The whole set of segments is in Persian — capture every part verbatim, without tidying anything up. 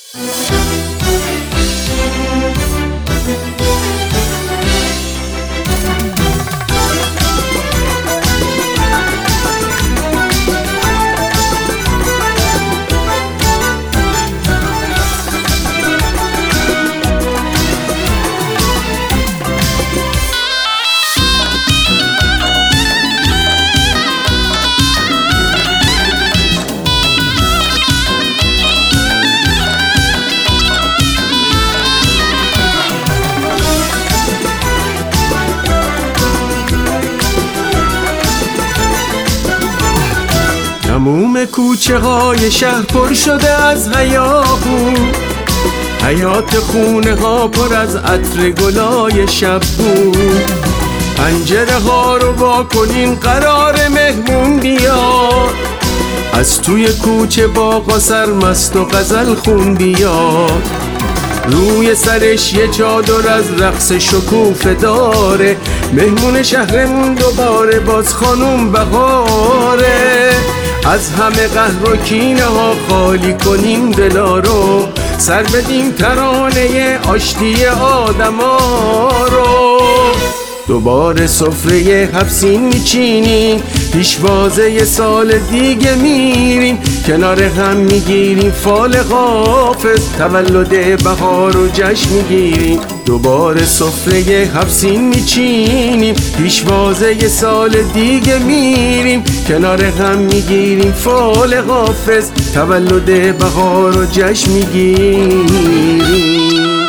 تموم کوچه های شهر پر شده از هیاهو، حیات خونه ها پر از عطر گلای شب بود. پنجره ها رو وا کنین قرار مهمون بیاد، از توی کوچه باغا سرمست و غزل خون بیاد. روی سرش یه چادر از رقص شکوفه داره، مهمون شهرمون دوباره باز خانوم بهاره. از همه قهر و کینه ها خالی کنیم دلا رو، سر بدیم ترانه آشتی آدم ها رو. دوباره سفره حفسین میچینیم، پیشوازه یه سال دیگه میریم، کنار هم میگیریم فال حافظ، تولد بهار و جشن میگیریم. دوباره سفره حفسین میچینیم، پیشوازه یه سال دیگه میریم، کنار هم میگیریم فال حافظ، تولد بهار و جشن میگیریم.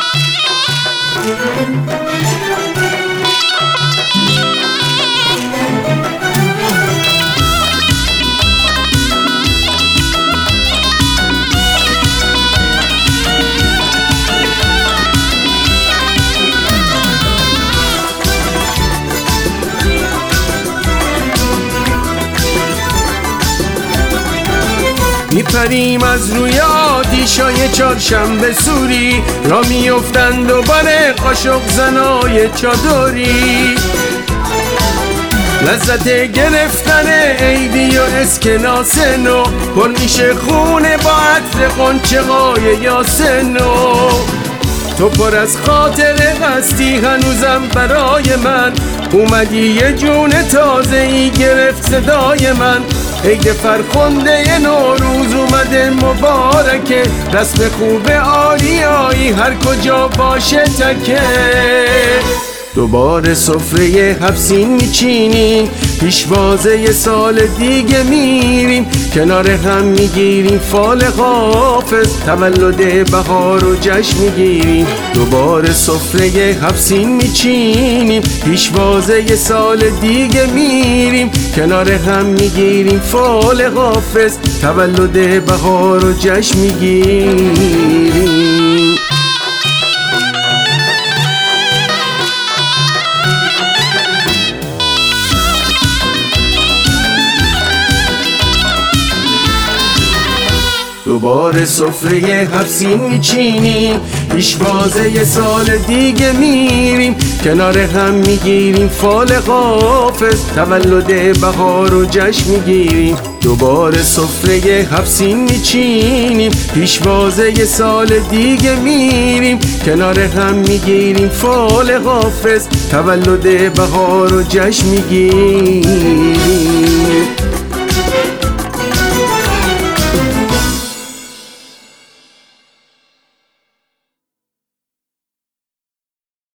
میپریم از روی آتیشای چهارشنبه سوری، را میافتن دوباره قاشق زنای چادری. لذت گرفتن عیدی و اسکناس نو، پر میشه خونه با عطر غنچه های یاسنو. تو پر از خاطره هستی هنوزم برای من، اومدی یه جون تازه ای گرفت صدای من. عید فرخنده نوروز اومده مبارکه، رسم خوب آریایی هر کجا باشه تکه. دوباره سفره حفسین میچینیم، پیشوازه یه سال دیگه میریم، کنار هم میگیریم فال حافظ، تولد بهار و جشن میگیریم. دوباره سفره حفسین میچینیم، پیشوازه یه سال دیگه میریم، کنار هم میگیریم فال حافظ، تولد بهار و جشن میگیریم. دوباره سفره حفسین میچینیم، پیشوازه یه سال دیگه میریم، کنار هم میگیریم فال حافظ، تولد بهار و جشن میگیریم. دوباره سفره حفسین میچینیم، پیشوازه یه سال دیگه میریم، کنار هم میگیریم فال حافظ، تولد بهار و جشن میگیریم.